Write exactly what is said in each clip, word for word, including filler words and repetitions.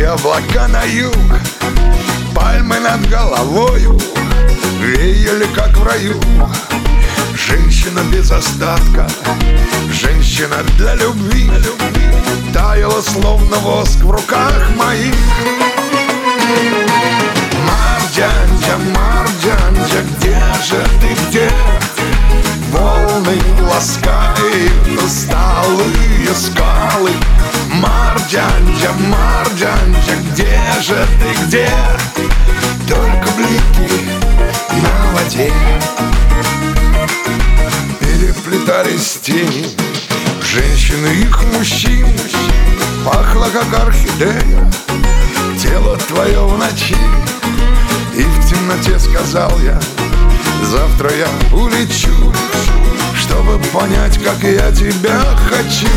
облака на юг, пальмы над головою веяли, как в раю. Женщина без остатка, женщина для любви, таяла, словно воск в руках моих. Марджанджа, Марджанджа, где же ты, где? Волны ласкают усталые скалы. Марджанджа, Марджанджа, где же ты, где? Только блики на воде. Переплетались тени женщин и их мужчин. Пахло, как орхидея, тело твое в ночи. И в темноте сказал я: завтра я улечу, чтобы понять, как я тебя хочу.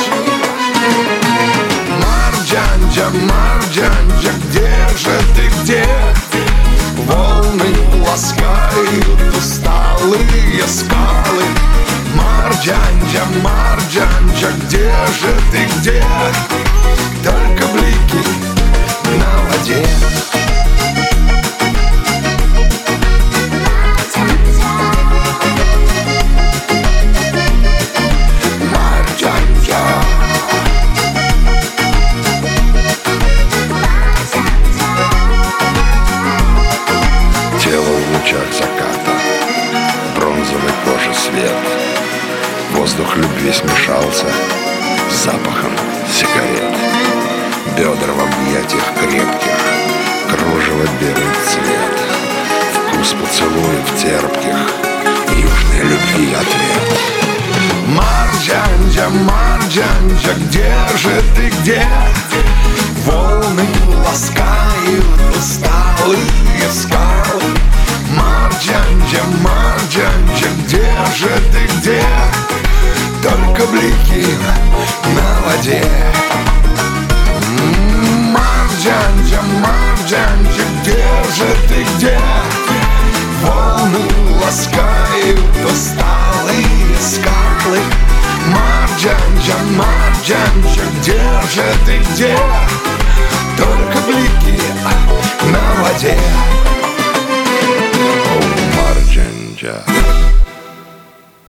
Марджанджа, Марджанджа, где же ты, где? Волны ласкают усталые скалы. Марджанджа, Марджанджа, где же ты, где? Только блики на воде. Заката, бронзовой кожи свет. Воздух любви смешался с запахом сигарет. Бедра в объятиях крепких, кружево белый цвет. Вкус поцелуев терпких, южной любви ответ. Марджанджа, Марджанджа, где же ты, где? Волны ласкают усталые скалы. Марджанджа, Марджанджа, где же ты, где? Только блики на воде. Марджанджа, Марджанджа, где же ты, где? Волны ласкают усталые скалы. Марджанджа, Марджанджа, где же ты, где? Только блики на воде. Marджанджа.